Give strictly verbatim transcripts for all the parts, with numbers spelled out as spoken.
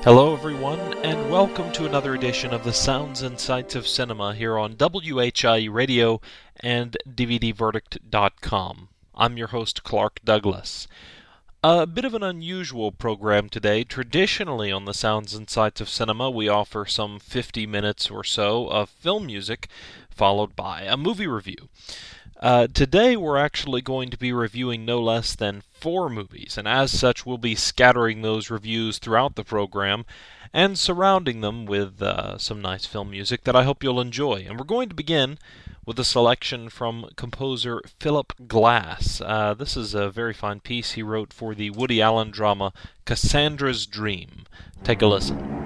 Hello everyone, and welcome to another edition of the Sounds and Sights of Cinema here on W H I E Radio and D V D Verdict dot com. I'm your host, Clark Douglas. A bit of an unusual program today. Traditionally on the Sounds and Sights of Cinema, we offer some fifty minutes or so of film music, followed by a movie review. Uh, today we're actually going to be reviewing no less than four movies, and as such we'll be scattering those reviews throughout the program and surrounding them with uh, some nice film music that I hope you'll enjoy. And we're going to begin with a selection from composer Philip Glass. Uh, this is a very fine piece he wrote for the Woody Allen drama Cassandra's Dream. Take a listen.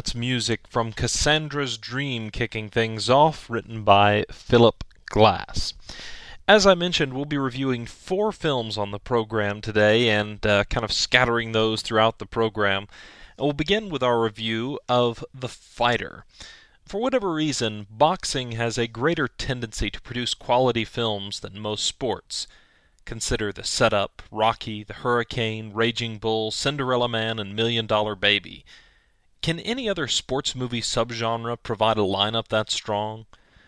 that's music from Cassandra's Dream kicking things off, written by Philip Glass. As I mentioned, we'll be reviewing four films on the program today and uh, kind of scattering those throughout the program. And we'll begin with our review of The Fighter. For whatever reason, boxing has a greater tendency to produce quality films than most sports. Consider The Setup, Rocky, The Hurricane, Raging Bull, Cinderella Man, and Million Dollar Baby. Can any other sports movie subgenre provide a lineup that strong?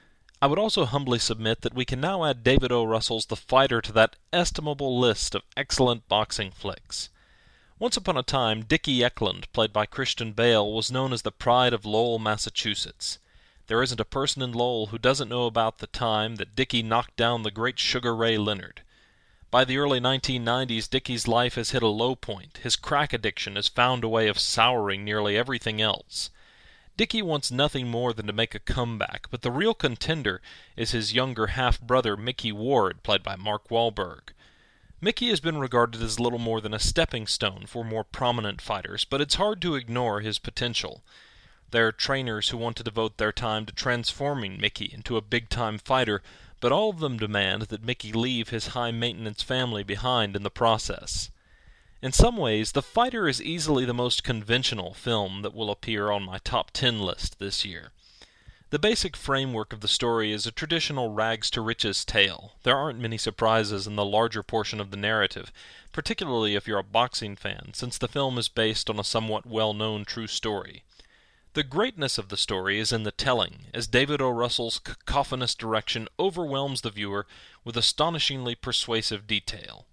I would also humbly submit that we can now add David O. Russell's The Fighter to that estimable list of excellent boxing flicks. Once upon a time, Dickie Eklund, played by Christian Bale, was known as the pride of Lowell, Massachusetts. There isn't a person in Lowell who doesn't know about the time that Dickie knocked down the great Sugar Ray Leonard. By the early nineteen nineties, Dickie's life has hit a low point. His crack addiction has found a way of souring nearly everything else. Dickie wants nothing more than to make a comeback, but the real contender is his younger half-brother Mickey Ward, played by Mark Wahlberg. Mickey has been regarded as little more than a stepping stone for more prominent fighters, but it's hard to ignore his potential. There are trainers who want to devote their time to transforming Mickey into a big-time fighter, but all of them demand that Mickey leave his high-maintenance family behind in the process. In some ways, The Fighter is easily the most conventional film that will appear on my top ten list this year. The basic framework of the story is a traditional rags-to-riches tale. There aren't many surprises in the larger portion of the narrative, particularly if you're a boxing fan, since the film is based on a somewhat well-known true story. The greatness of the story is in the telling, as David O. Russell's cacophonous direction overwhelms the viewer with astonishingly persuasive detail.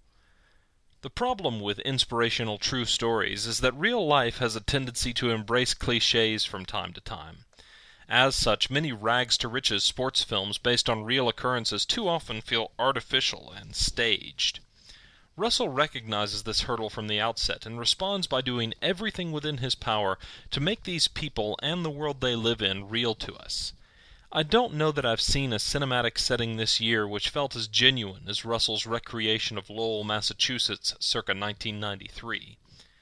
The problem with inspirational true stories is that real life has a tendency to embrace cliches from time to time. As such, many rags-to-riches sports films based on real occurrences too often feel artificial and staged. Russell recognizes this hurdle from the outset and responds by doing everything within his power to make these people and the world they live in real to us. I don't know that I've seen a cinematic setting this year which felt as genuine as Russell's recreation of Lowell, Massachusetts, circa nineteen ninety-three.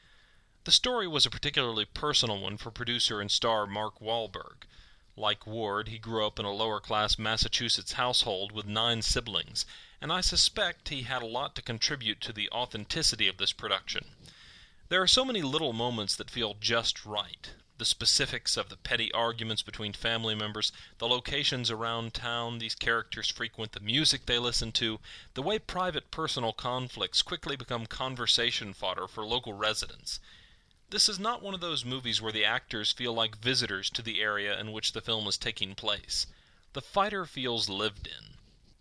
The story was a particularly personal one for producer and star Mark Wahlberg. Like Ward, he grew up in a lower-class Massachusetts household with nine siblings, and I suspect he had a lot to contribute to the authenticity of this production. There are so many little moments that feel just right. The specifics of the petty arguments between family members, the locations around town these characters frequent, the music they listen to, the way private personal conflicts quickly become conversation fodder for local residents. This is not one of those movies where the actors feel like visitors to the area in which the film is taking place. The Fighter feels lived in.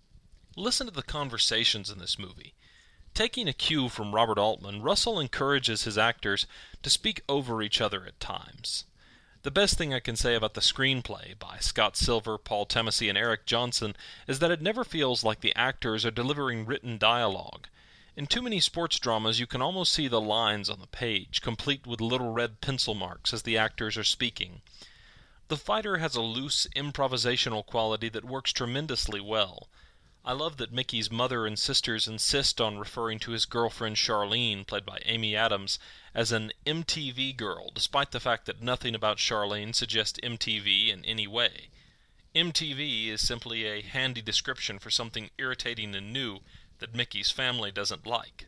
Listen to the conversations in this movie. Taking a cue from Robert Altman, Russell encourages his actors to speak over each other at times. The best thing I can say about the screenplay by Scott Silver, Paul Temesey, and Eric Johnson is that it never feels like the actors are delivering written dialogue. In too many sports dramas, you can almost see the lines on the page, complete with little red pencil marks as the actors are speaking. The Fighter has a loose, improvisational quality that works tremendously well. I love that Mickey's mother and sisters insist on referring to his girlfriend Charlene, played by Amy Adams, as an M T V girl, despite the fact that nothing about Charlene suggests M T V in any way. M T V is simply a handy description for something irritating and new that Mickey's family doesn't like.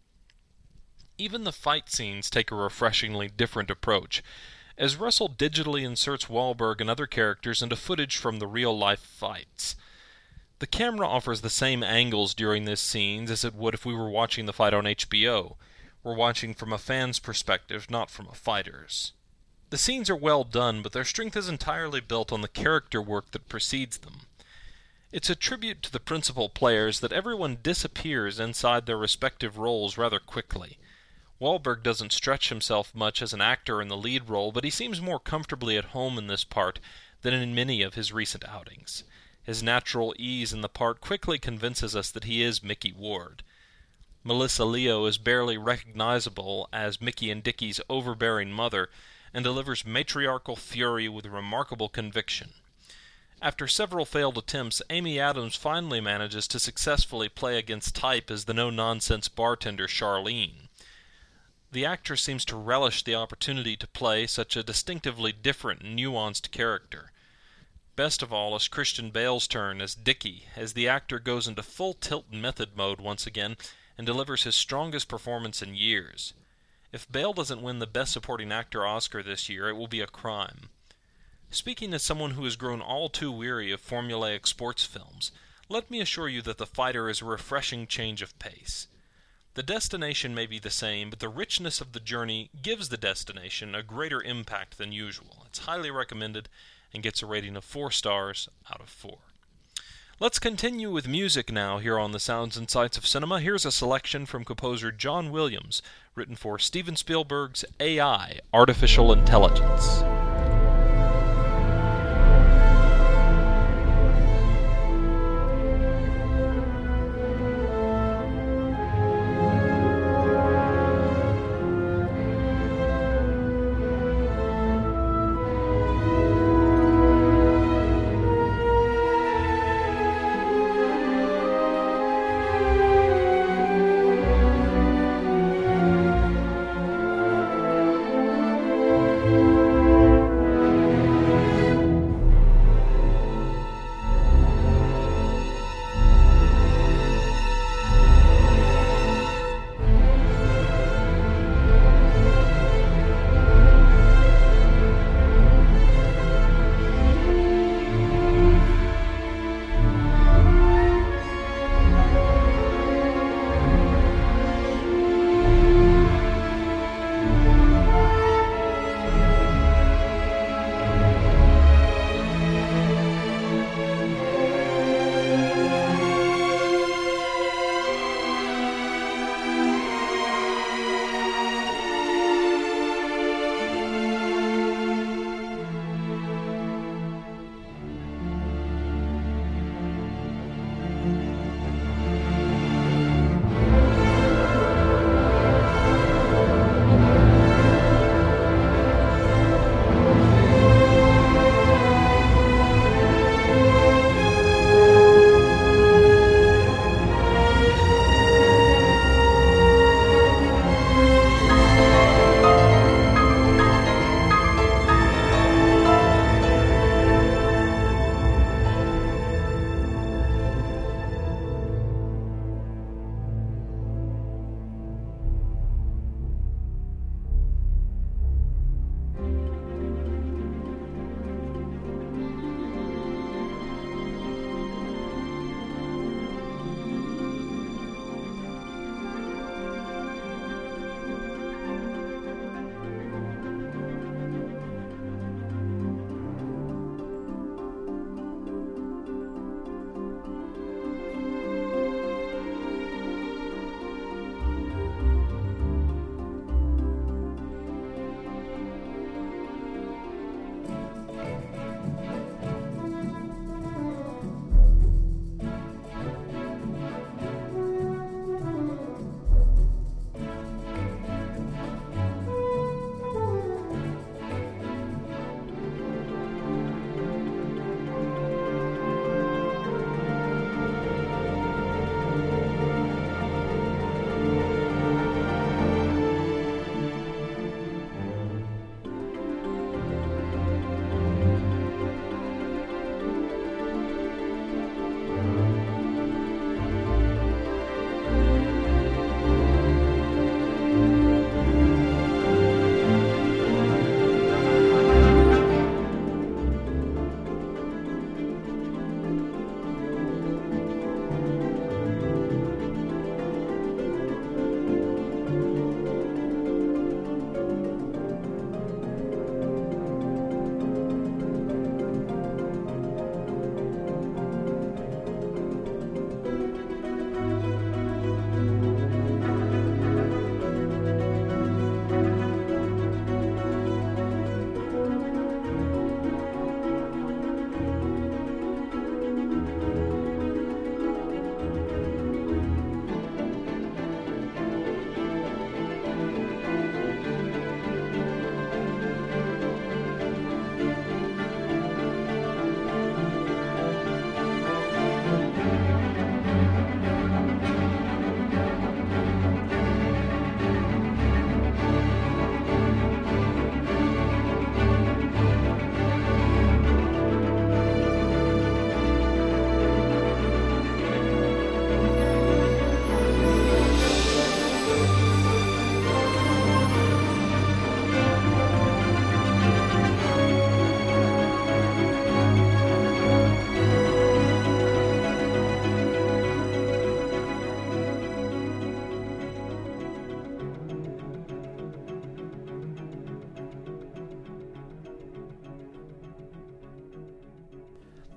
Even the fight scenes take a refreshingly different approach, as Russell digitally inserts Wahlberg and other characters into footage from the real-life fights. The camera offers the same angles during these scenes as it would if we were watching the fight on H B O. We're watching from a fan's perspective, not from a fighter's. The scenes are well done, but their strength is entirely built on the character work that precedes them. It's a tribute to the principal players that everyone disappears inside their respective roles rather quickly. Wahlberg doesn't stretch himself much as an actor in the lead role, but he seems more comfortably at home in this part than in many of his recent outings. His natural ease in the part quickly convinces us that he is Mickey Ward. Melissa Leo is barely recognizable as Mickey and Dickie's overbearing mother, and delivers matriarchal fury with remarkable conviction. After several failed attempts, Amy Adams finally manages to successfully play against type as the no-nonsense bartender Charlene. The actress seems to relish the opportunity to play such a distinctively different and nuanced character. Best of all is Christian Bale's turn as Dickie, as the actor goes into full tilt method mode once again and delivers his strongest performance in years. If Bale doesn't win the Best Supporting Actor Oscar this year, it will be a crime. Speaking as someone who has grown all too weary of formulaic sports films, let me assure you that The Fighter is a refreshing change of pace. The destination may be the same, but the richness of the journey gives the destination a greater impact than usual. It's highly recommended and gets a rating of four stars out of four. Let's continue with music now here on the Sounds and Sights of Cinema. Here's a selection from composer John Williams, written for Steven Spielberg's A I, Artificial Intelligence.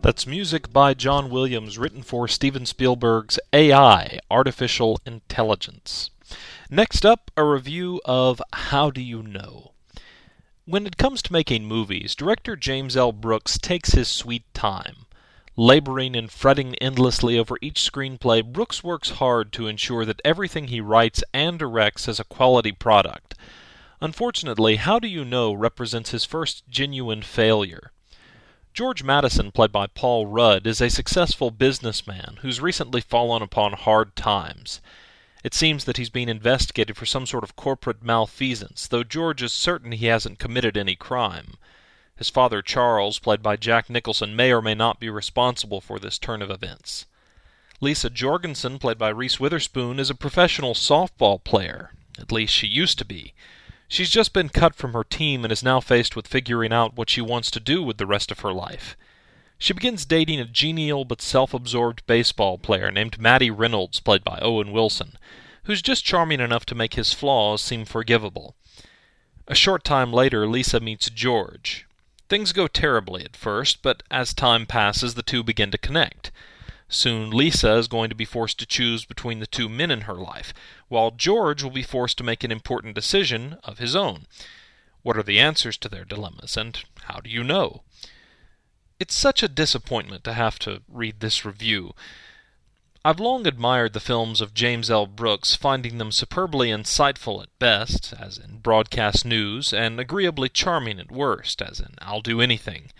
That's music by John Williams, written for Steven Spielberg's A I, Artificial Intelligence. Next up, a review of How Do You Know? When it comes to making movies, director James L. Brooks takes his sweet time. Laboring and fretting endlessly over each screenplay, Brooks works hard to ensure that everything he writes and directs is a quality product. Unfortunately, How Do You Know represents his first genuine failure. George Madison, played by Paul Rudd, is a successful businessman who's recently fallen upon hard times. It seems that he's being investigated for some sort of corporate malfeasance, though George is certain he hasn't committed any crime. His father, Charles, played by Jack Nicholson, may or may not be responsible for this turn of events. Lisa Jorgensen, played by Reese Witherspoon, is a professional softball player. At least she used to be. She's just been cut from her team and is now faced with figuring out what she wants to do with the rest of her life. She begins dating a genial but self-absorbed baseball player named Matty Reynolds, played by Owen Wilson, who's just charming enough to make his flaws seem forgivable. A short time later, Lisa meets George. Things go terribly at first, but as time passes, the two begin to connect. Soon, Lisa is going to be forced to choose between the two men in her life, while George will be forced to make an important decision of his own. What are the answers to their dilemmas, and how do you know? It's such a disappointment to have to read this review. I've long admired the films of James L. Brooks, finding them superbly insightful at best, as in Broadcast News, and agreeably charming at worst, as in I'll Do Anything.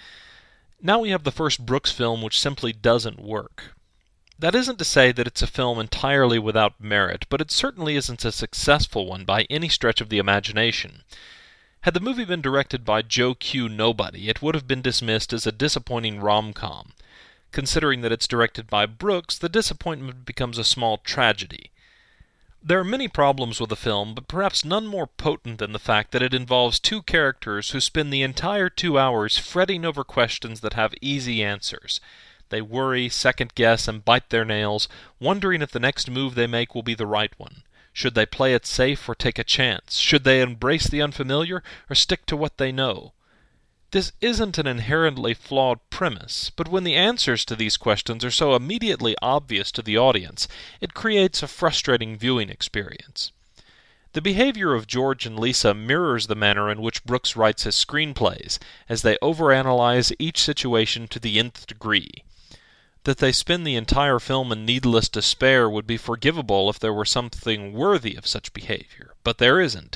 Now we have the first Brooks film which simply doesn't work. That isn't to say that it's a film entirely without merit, but it certainly isn't a successful one by any stretch of the imagination. Had the movie been directed by Joe Q. Nobody, it would have been dismissed as a disappointing rom-com. Considering that it's directed by Brooks, the disappointment becomes a small tragedy. There are many problems with the film, but perhaps none more potent than the fact that it involves two characters who spend the entire two hours fretting over questions that have easy answers. They worry, second-guess, and bite their nails, wondering if the next move they make will be the right one. Should they play it safe or take a chance? Should they embrace the unfamiliar or stick to what they know? This isn't an inherently flawed premise, but when the answers to these questions are so immediately obvious to the audience, it creates a frustrating viewing experience. The behavior of George and Lisa mirrors the manner in which Brooks writes his screenplays, as they overanalyze each situation to the nth degree. That they spend the entire film in needless despair would be forgivable if there were something worthy of such behavior, but there isn't.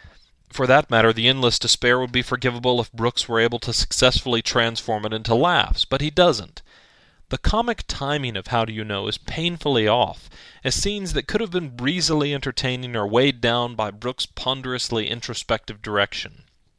For that matter, the endless despair would be forgivable if Brooks were able to successfully transform it into laughs, but he doesn't. The comic timing of How Do You Know is painfully off, as scenes that could have been breezily entertaining are weighed down by Brooks' ponderously introspective direction.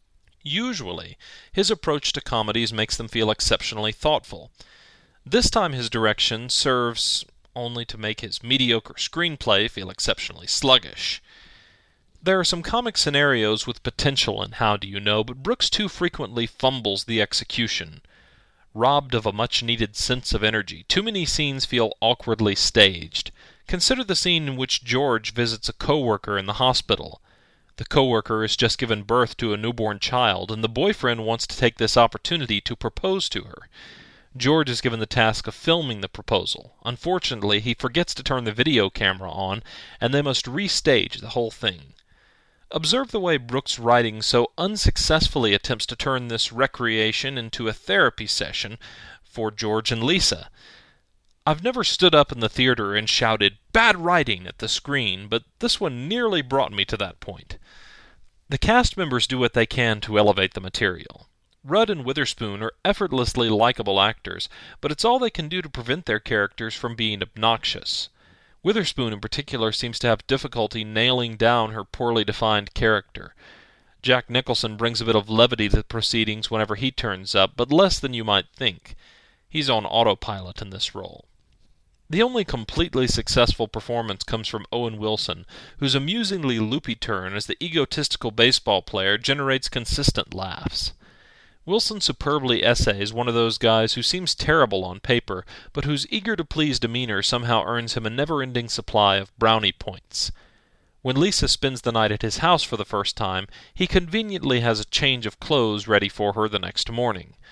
Usually, his approach to comedies makes them feel exceptionally thoughtful. This time his direction serves only to make his mediocre screenplay feel exceptionally sluggish. There are some comic scenarios with potential in How Do You Know, but Brooks too frequently fumbles the execution. Robbed of a much-needed sense of energy, too many scenes feel awkwardly staged. Consider the scene in which George visits a co-worker in the hospital. The co-worker has just given birth to a newborn child, and the boyfriend wants to take this opportunity to propose to her. George is given the task of filming the proposal. Unfortunately, he forgets to turn the video camera on, and they must restage the whole thing. Observe the way Brooks' writing so unsuccessfully attempts to turn this recreation into a therapy session for George and Lisa. I've never stood up in the theater and shouted, "Bad writing!" at the screen, but this one nearly brought me to that point. The cast members do what they can to elevate the material. Rudd and Witherspoon are effortlessly likable actors, but it's all they can do to prevent their characters from being obnoxious. Witherspoon in particular seems to have difficulty nailing down her poorly defined character. Jack Nicholson brings a bit of levity to the proceedings whenever he turns up, but less than you might think. He's on autopilot in this role. The only completely successful performance comes from Owen Wilson, whose amusingly loopy turn as the egotistical baseball player generates consistent laughs. Wilson superbly essays one of those guys who seems terrible on paper, but whose eager-to-please demeanor somehow earns him a never-ending supply of brownie points. When Lisa spends the night at his house for the first time, he conveniently has a change of clothes ready for her the next morning.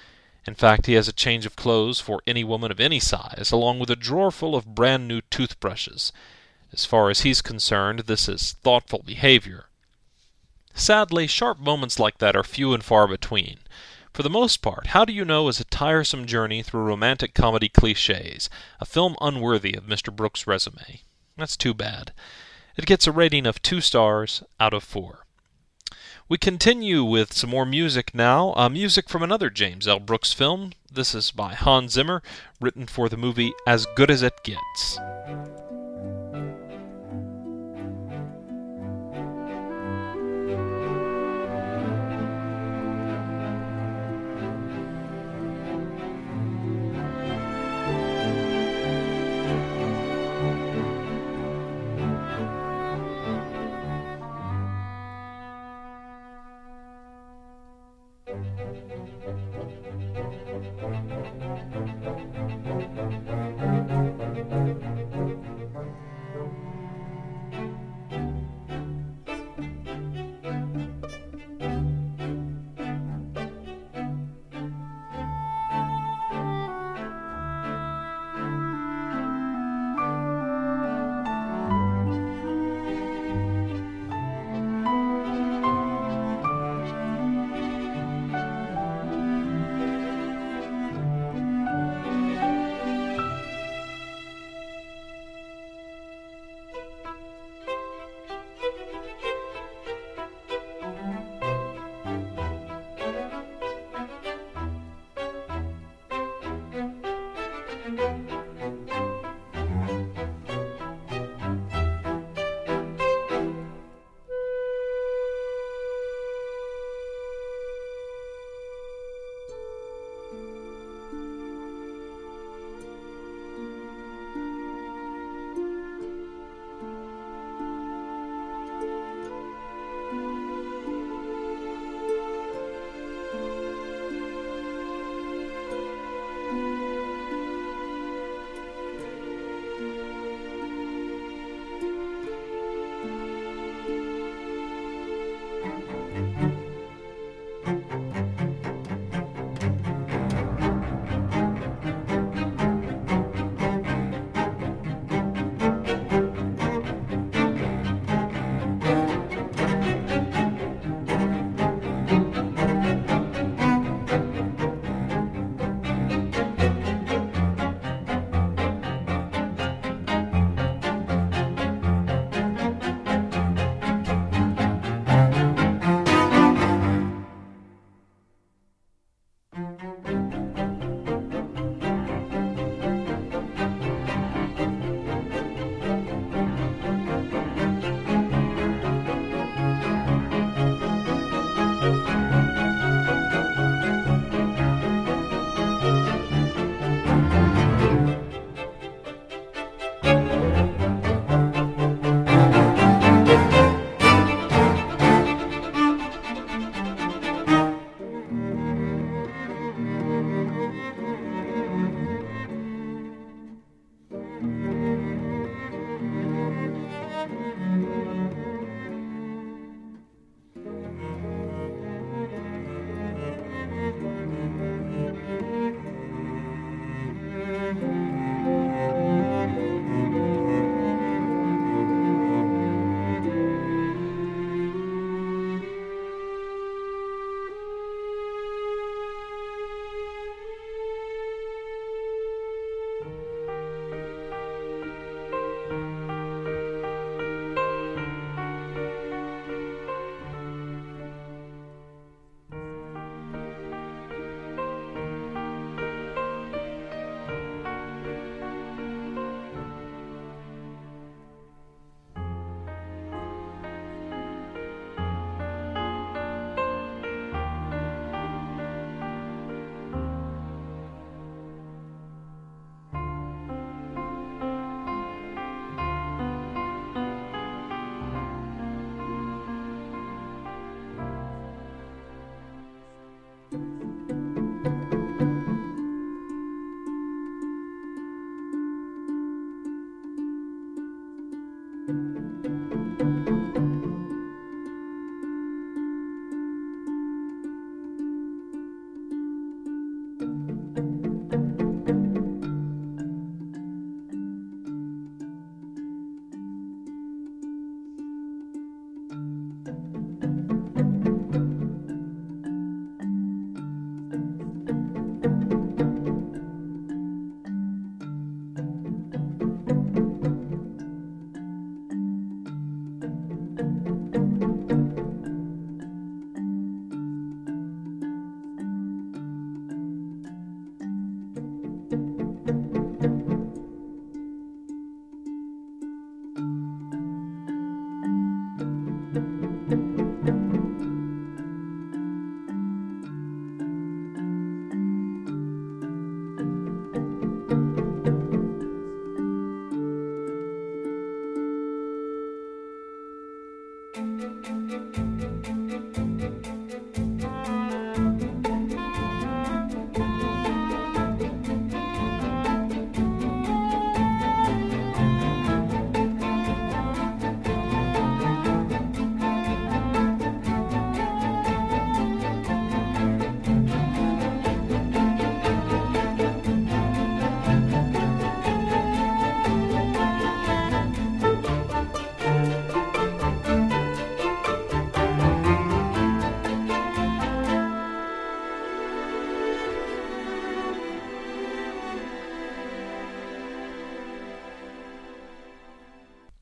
In fact, he has a change of clothes for any woman of any size, along with a drawer full of brand-new toothbrushes. As far as he's concerned, this is thoughtful behavior. Sadly, sharp moments like that are few and far between. For the most part, How Do You Know is a tiresome journey through romantic comedy cliches, a film unworthy of Mister Brooks' resume. That's too bad. It gets a rating of two stars out of four. We continue with some more music now, uh, music from another James L. Brooks film. This is by Hans Zimmer, written for the movie As Good as It Gets.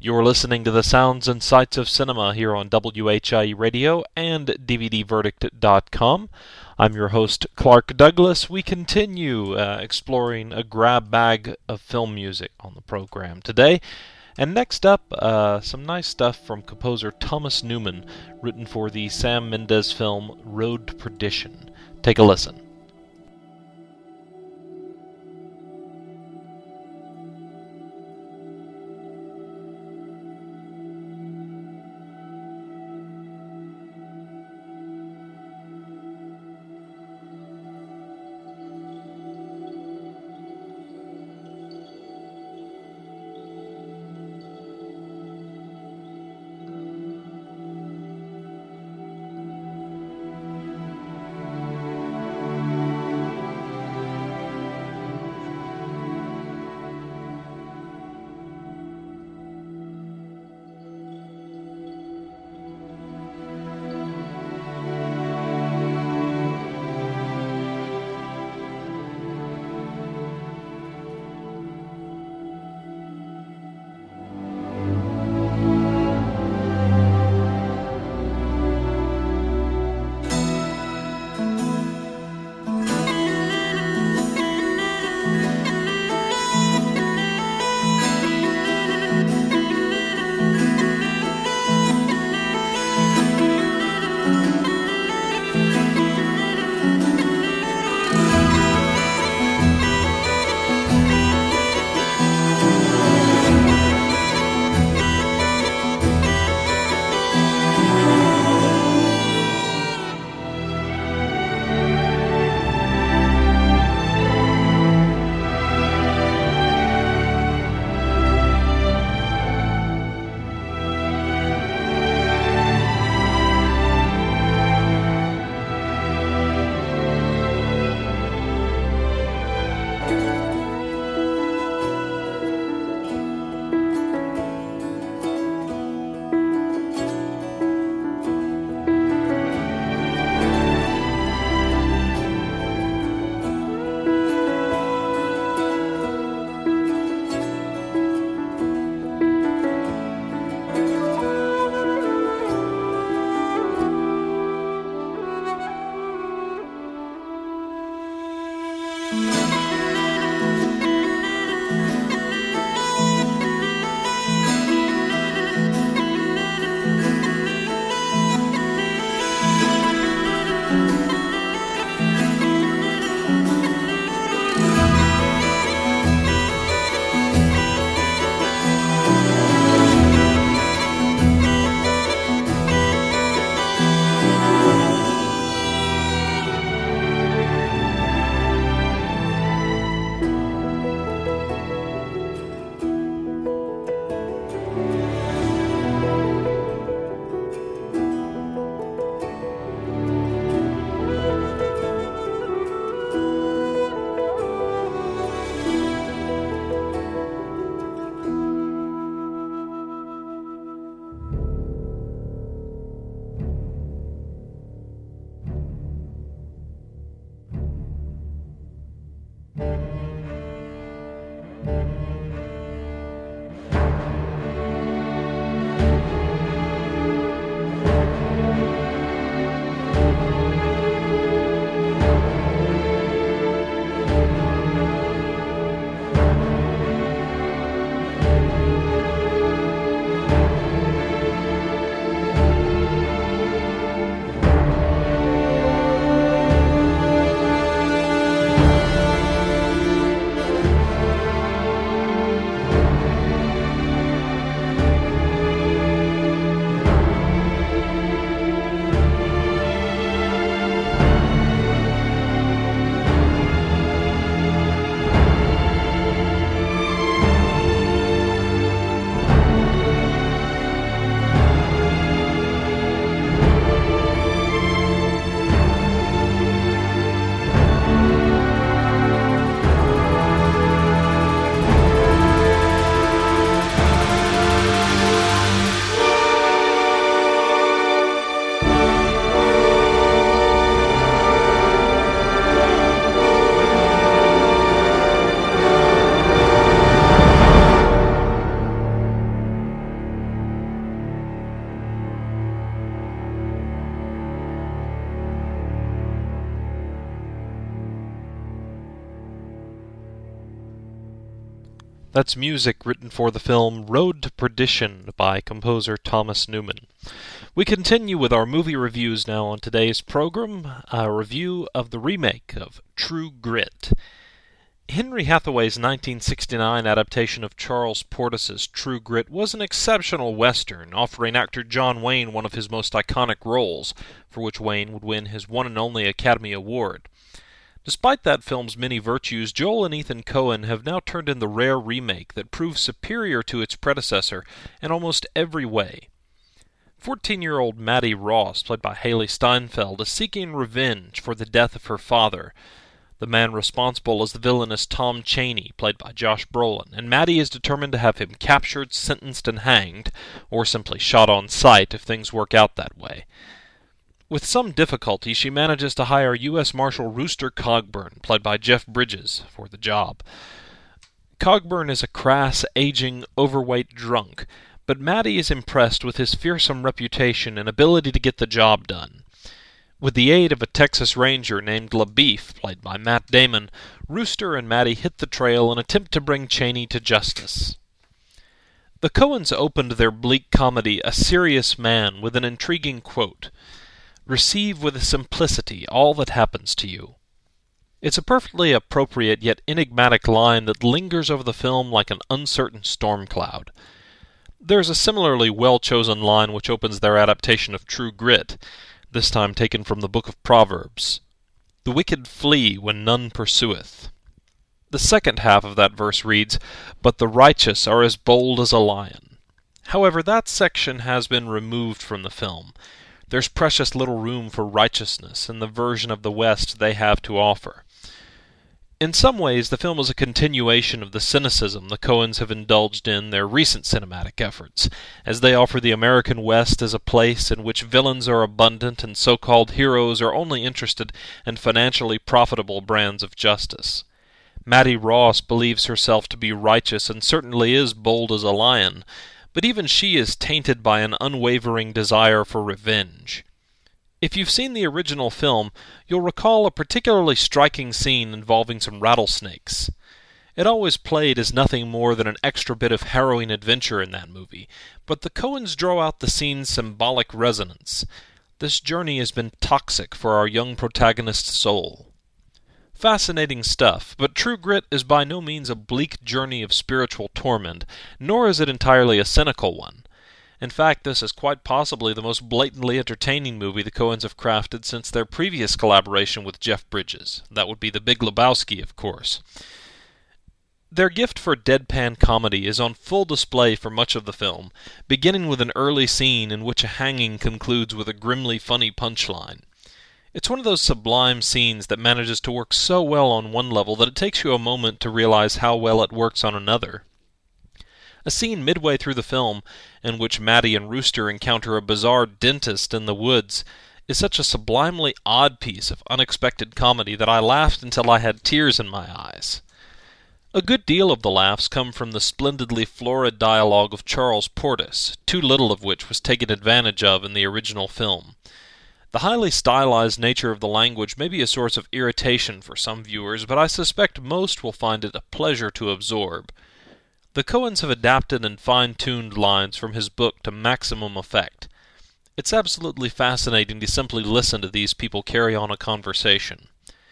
You're listening to the Sounds and Sights of Cinema here on W H I Radio and D V D Verdict dot com. I'm your host, Clark Douglas. We continue uh, exploring a grab bag of film music on the program today. And next up, uh, some nice stuff from composer Thomas Newman, written for the Sam Mendes film Road to Perdition. Take a listen. That's music written for the film Road to Perdition by composer Thomas Newman. We continue with our movie reviews now on today's program, a review of the remake of True Grit. Henry Hathaway's nineteen sixty-nine adaptation of Charles Portis's True Grit was an exceptional western, offering actor John Wayne one of his most iconic roles, for which Wayne would win his one and only Academy Award. Despite that film's many virtues, Joel and Ethan Coen have now turned in the rare remake that proves superior to its predecessor in almost every way. Fourteen-year-old Maddie Ross, played by Haley Steinfeld, is seeking revenge for the death of her father. The man responsible is the villainous Tom Chaney, played by Josh Brolin, and Maddie is determined to have him captured, sentenced, and hanged, or simply shot on sight if things work out that way. With some difficulty, she manages to hire U S Marshal Rooster Cogburn, played by Jeff Bridges, for the job. Cogburn is a crass, aging, overweight drunk, but Maddie is impressed with his fearsome reputation and ability to get the job done. With the aid of a Texas Ranger named LaBeef, played by Matt Damon, Rooster and Maddie hit the trail and attempt to bring Chaney to justice. The Coens opened their bleak comedy A Serious Man with an intriguing quote, "Receive with simplicity all that happens to you." It's a perfectly appropriate yet enigmatic line that lingers over the film like an uncertain storm cloud. There's a similarly well-chosen line which opens their adaptation of True Grit, this time taken from the Book of Proverbs. "The wicked flee when none pursueth." The second half of that verse reads, "But the righteous are as bold as a lion." However, that section has been removed from the film. There's precious little room for righteousness in the version of the West they have to offer. In some ways, the film is a continuation of the cynicism the Coens have indulged in their recent cinematic efforts, as they offer the American West as a place in which villains are abundant and so-called heroes are only interested in financially profitable brands of justice. Maddie Ross believes herself to be righteous and certainly is bold as a lion, but even she is tainted by an unwavering desire for revenge. If you've seen the original film, you'll recall a particularly striking scene involving some rattlesnakes. It always played as nothing more than an extra bit of harrowing adventure in that movie, but the Coens draw out the scene's symbolic resonance. This journey has been toxic for our young protagonist's soul. Fascinating stuff, but True Grit is by no means a bleak journey of spiritual torment, nor is it entirely a cynical one. In fact, this is quite possibly the most blatantly entertaining movie the Coens have crafted since their previous collaboration with Jeff Bridges. That would be The Big Lebowski, of course. Their gift for deadpan comedy is on full display for much of the film, beginning with an early scene in which a hanging concludes with a grimly funny punchline. It's one of those sublime scenes that manages to work so well on one level that it takes you a moment to realize how well it works on another. A scene midway through the film, in which Maddie and Rooster encounter a bizarre dentist in the woods, is such a sublimely odd piece of unexpected comedy that I laughed until I had tears in my eyes. A good deal of the laughs come from the splendidly florid dialogue of Charles Portis, too little of which was taken advantage of in the original film. The highly stylized nature of the language may be a source of irritation for some viewers, but I suspect most will find it a pleasure to absorb. The Coens have adapted and fine-tuned lines from his book to maximum effect. It's absolutely fascinating to simply listen to these people carry on a conversation.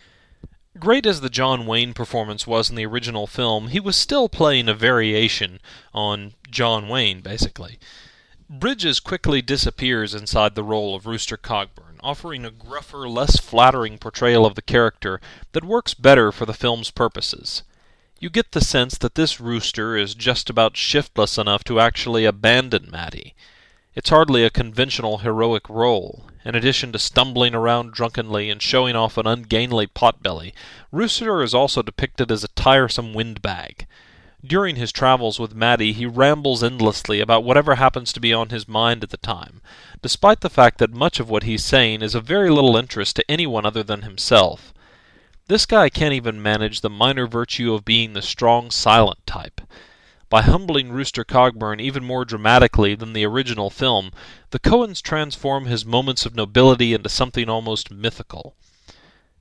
Great as the John Wayne performance was in the original film, he was still playing a variation on John Wayne, basically. Bridges quickly disappears inside the role of Rooster Cogburn, offering a gruffer, less flattering portrayal of the character that works better for the film's purposes. You get the sense that this Rooster is just about shiftless enough to actually abandon Maddie. It's hardly a conventional heroic role. In addition to stumbling around drunkenly and showing off an ungainly potbelly, Rooster is also depicted as a tiresome windbag. During his travels with Maddie, he rambles endlessly about whatever happens to be on his mind at the time, despite the fact that much of what he's saying is of very little interest to anyone other than himself. This guy can't even manage the minor virtue of being the strong, silent type. By humbling Rooster Cogburn even more dramatically than the original film, the Coens transform his moments of nobility into something almost mythical.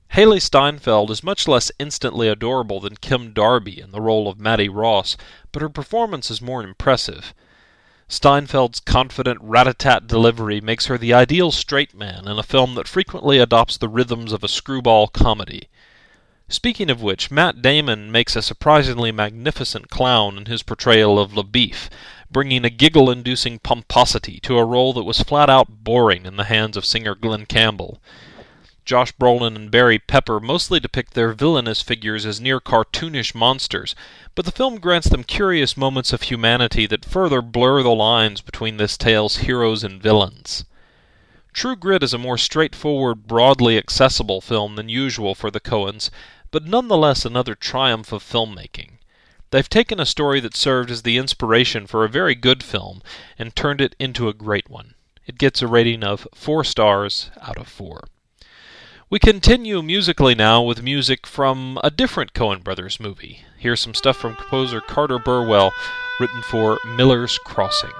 Haley Steinfeld is much less instantly adorable than Kim Darby in the role of Maddie Ross, but her performance is more impressive. Steinfeld's confident rat-a-tat delivery makes her the ideal straight man in a film that frequently adopts the rhythms of a screwball comedy. Speaking of which, Matt Damon makes a surprisingly magnificent clown in his portrayal of LaBeef, bringing a giggle-inducing pomposity to a role that was flat-out boring in the hands of singer Glenn Campbell. Josh Brolin and Barry Pepper mostly depict their villainous figures as near cartoonish monsters, but the film grants them curious moments of humanity that further blur the lines between this tale's heroes and villains. True Grit is a more straightforward, broadly accessible film than usual for the Coens, but nonetheless another triumph of filmmaking. They've taken a story that served as the inspiration for a very good film and turned it into a great one. It gets a rating of four stars out of four. We continue musically now with music from a different Coen Brothers movie. Here's some stuff from composer Carter Burwell, written for Miller's Crossing.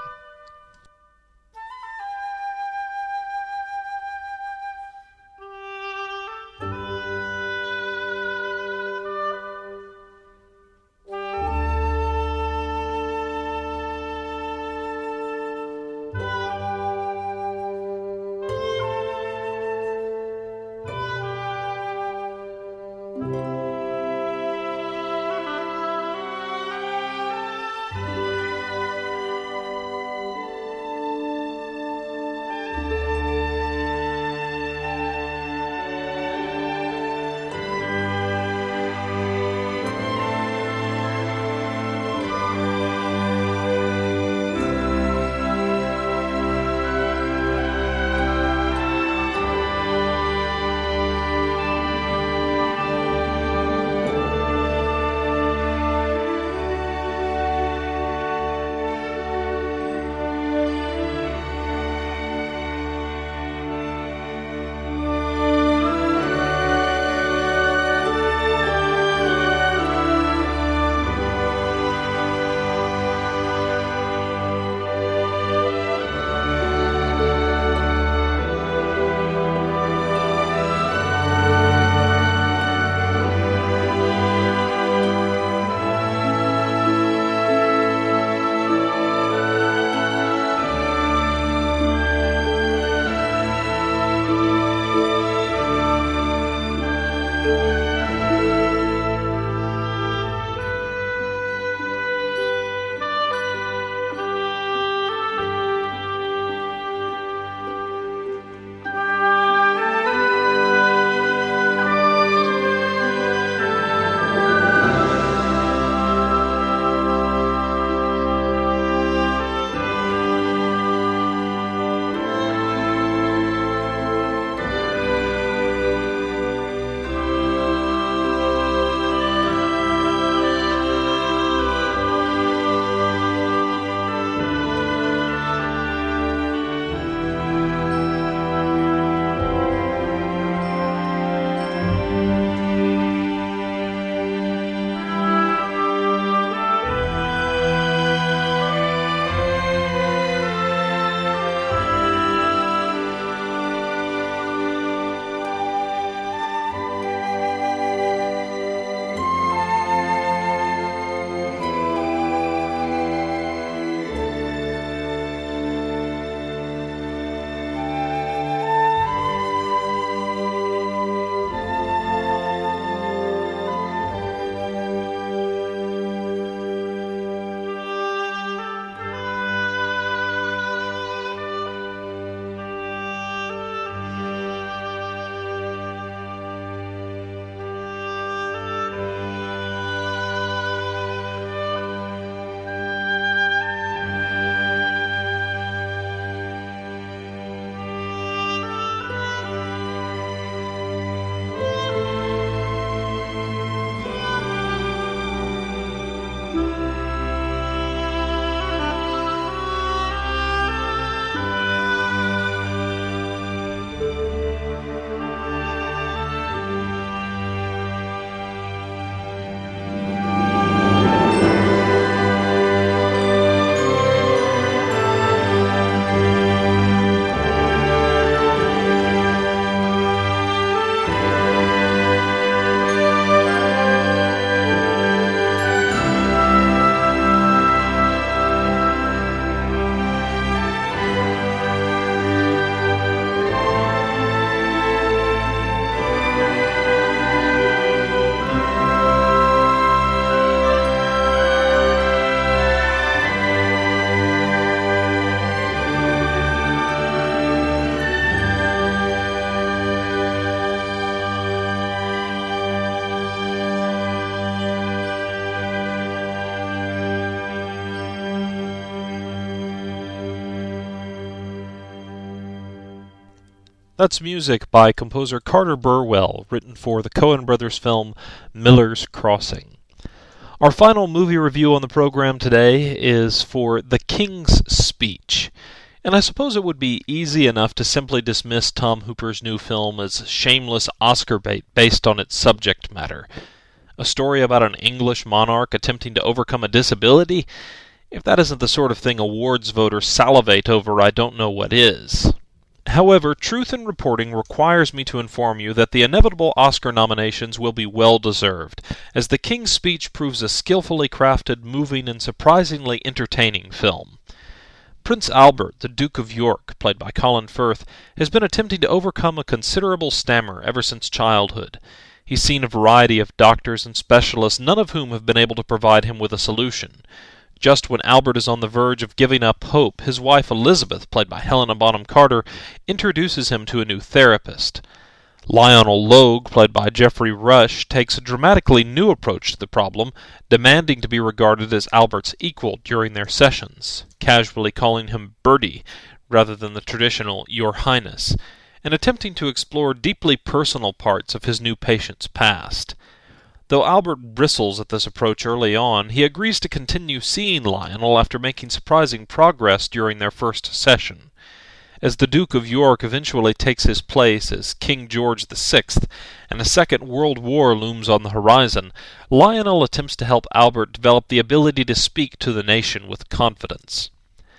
That's music by composer Carter Burwell, written for the Coen Brothers film Miller's Crossing. Our final movie review on the program today is for The King's Speech. And I suppose it would be easy enough to simply dismiss Tom Hooper's new film as shameless Oscar bait based on its subject matter. A story about an English monarch attempting to overcome a disability? If that isn't the sort of thing awards voters salivate over, I don't know what is. However, truth in reporting requires me to inform you that the inevitable Oscar nominations will be well-deserved, as The King's Speech proves a skillfully crafted, moving, and surprisingly entertaining film. Prince Albert, the Duke of York, played by Colin Firth, has been attempting to overcome a considerable stammer ever since childhood. He's seen a variety of doctors and specialists, none of whom have been able to provide him with a solution. Just when Albert is on the verge of giving up hope, his wife Elizabeth, played by Helena Bonham Carter, introduces him to a new therapist. Lionel Logue, played by Geoffrey Rush, takes a dramatically new approach to the problem, demanding to be regarded as Albert's equal during their sessions, casually calling him Bertie rather than the traditional Your Highness, and attempting to explore deeply personal parts of his new patient's past. Though Albert bristles at this approach early on, he agrees to continue seeing Lionel after making surprising progress during their first session. As the Duke of York eventually takes his place as King George the Sixth, and a second world war looms on the horizon, Lionel attempts to help Albert develop the ability to speak to the nation with confidence.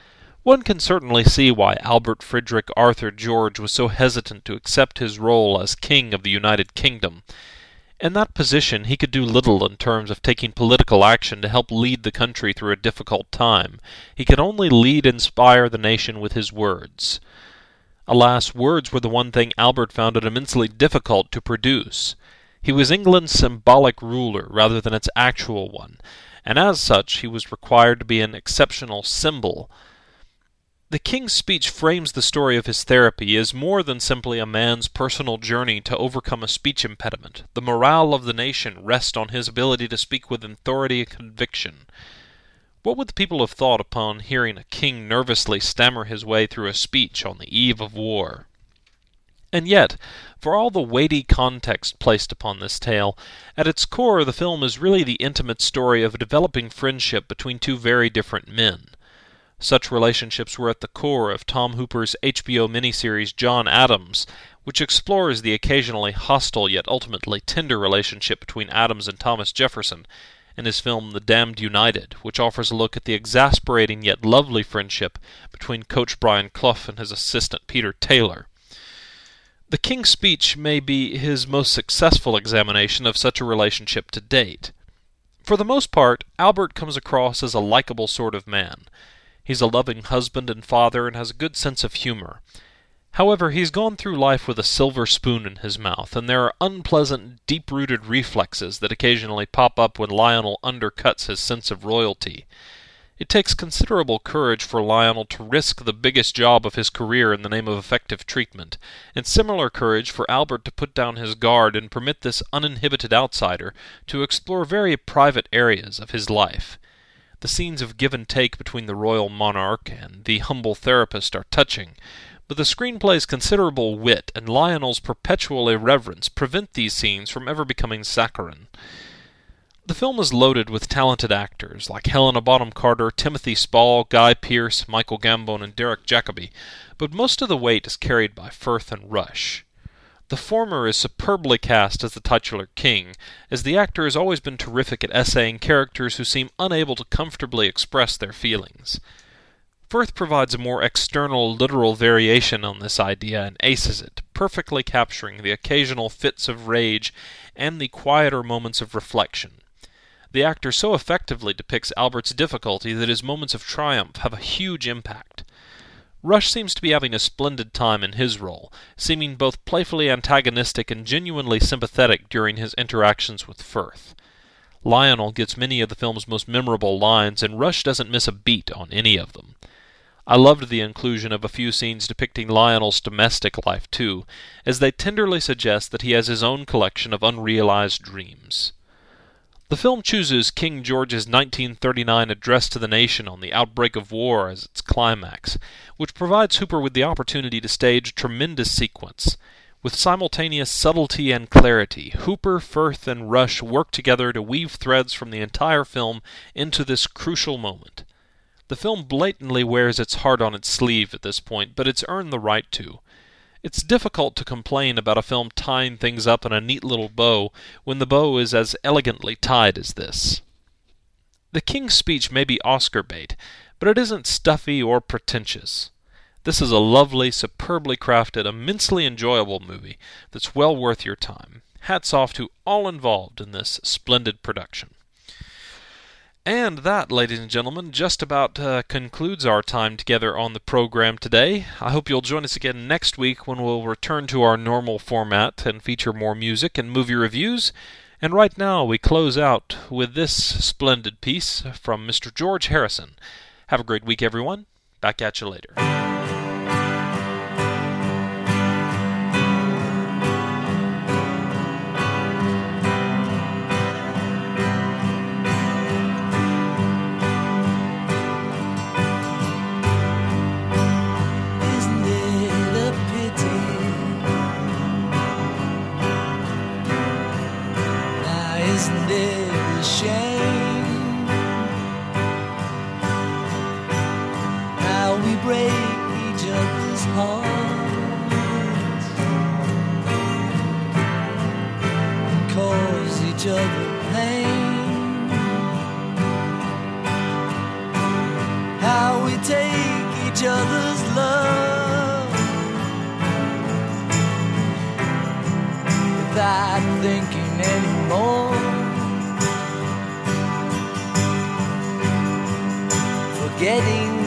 One can certainly see why Albert Frederick Arthur George was so hesitant to accept his role as King of the United Kingdom. In that position, he could do little in terms of taking political action to help lead the country through a difficult time. He could only lead and inspire the nation with his words. Alas, words were the one thing Albert found it immensely difficult to produce. He was England's symbolic ruler rather than its actual one, and as such he was required to be an exceptional symbol. The King's Speech frames the story of his therapy as more than simply a man's personal journey to overcome a speech impediment. The morale of the nation rests on his ability to speak with authority and conviction. What would the people have thought upon hearing a king nervously stammer his way through a speech on the eve of war? And yet, for all the weighty context placed upon this tale, at its core the film is really the intimate story of a developing friendship between two very different men. Such relationships were at the core of Tom Hooper's H B O miniseries John Adams, which explores the occasionally hostile yet ultimately tender relationship between Adams and Thomas Jefferson, and his film The Damned United, which offers a look at the exasperating yet lovely friendship between Coach Brian Clough and his assistant Peter Taylor. The King's Speech may be his most successful examination of such a relationship to date. For the most part, Albert comes across as a likable sort of man. He's a loving husband and father and has a good sense of humor. However, he's gone through life with a silver spoon in his mouth, and there are unpleasant, deep-rooted reflexes that occasionally pop up when Lionel undercuts his sense of royalty. It takes considerable courage for Lionel to risk the biggest job of his career in the name of effective treatment, and similar courage for Albert to put down his guard and permit this uninhibited outsider to explore very private areas of his life. The scenes of give and take between the royal monarch and the humble therapist are touching, but the screenplay's considerable wit and Lionel's perpetual irreverence prevent these scenes from ever becoming saccharine. The film is loaded with talented actors like Helena Bonham Carter, Timothy Spall, Guy Pearce, Michael Gambon, and Derek Jacobi, but most of the weight is carried by Firth and Rush. The former is superbly cast as the titular king, as the actor has always been terrific at essaying characters who seem unable to comfortably express their feelings. Firth provides a more external, literal variation on this idea and aces it, perfectly capturing the occasional fits of rage and the quieter moments of reflection. The actor so effectively depicts Albert's difficulty that his moments of triumph have a huge impact. Rush seems to be having a splendid time in his role, seeming both playfully antagonistic and genuinely sympathetic during his interactions with Firth. Lionel gets many of the film's most memorable lines, and Rush doesn't miss a beat on any of them. I loved the inclusion of a few scenes depicting Lionel's domestic life, too, as they tenderly suggest that he has his own collection of unrealized dreams. The film chooses King George's nineteen thirty-nine address to the nation on the outbreak of war as its climax, which provides Hooper with the opportunity to stage a tremendous sequence. With simultaneous subtlety and clarity, Hooper, Firth, and Rush work together to weave threads from the entire film into this crucial moment. The film blatantly wears its heart on its sleeve at this point, but it's earned the right to. It's difficult to complain about a film tying things up in a neat little bow when the bow is as elegantly tied as this. The King's Speech may be Oscar bait, but it isn't stuffy or pretentious. This is a lovely, superbly crafted, immensely enjoyable movie that's well worth your time. Hats off to all involved in this splendid production. And that, ladies and gentlemen, just about uh, concludes our time together on the program today. I hope you'll join us again next week when we'll return to our normal format and feature more music and movie reviews. And right now we close out with this splendid piece from Mister George Harrison. Have a great week, everyone. Back at you later. Isn't it a shame how we break each other's hearts and cause each other pain, how we take each other's love without thinking anymore, forgetting